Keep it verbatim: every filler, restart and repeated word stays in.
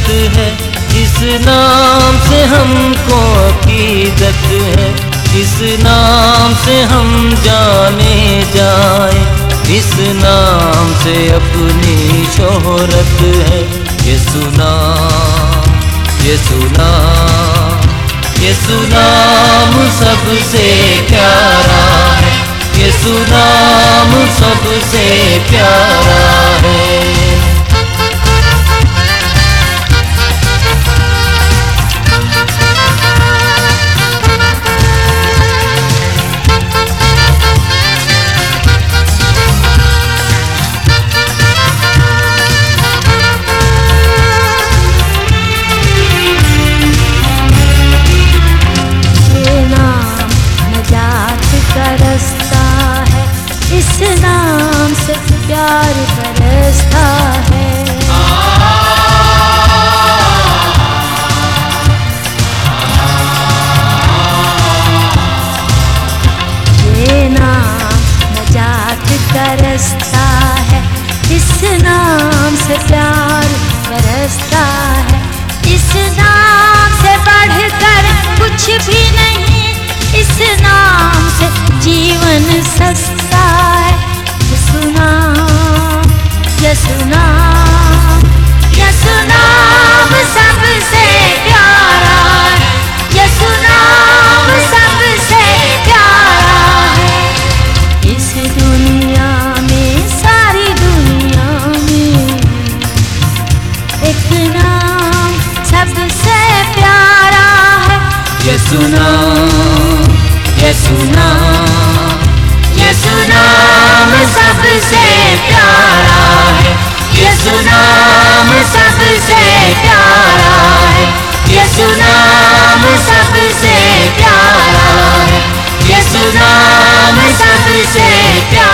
है, इस नाम से हमको अकीदत है, इस नाम से हम जाने जाए, इस नाम से अपनी शोहरत है। यीशु नाम, यीशु नाम, यीशु नाम सबसे प्यारा है, यीशु नाम सबसे प्यारा है। इस नाम से प्यार बरसता है। ये नाम नजात का रास्ता है, इस नाम से प्यार बरसता है। इस नाम से बढ़कर कुछ भी नहीं, इस नाम से जीवन सस्ता है। यीशु नाम, यीशु नाम, यीशु नाम सबसे प्यारा है, यीशु नाम सबसे प्यारा है। इस दुनिया में, सारी दुनिया में एक नाम सबसे प्यारा है। यीशु नाम, यीशु नाम, यीशु नाम सबसे प्यारा है, यीशु नाम सबसे प्यारा है, यीशु नाम सबसे प्यारा है, यीशु नाम सबसे प्यारा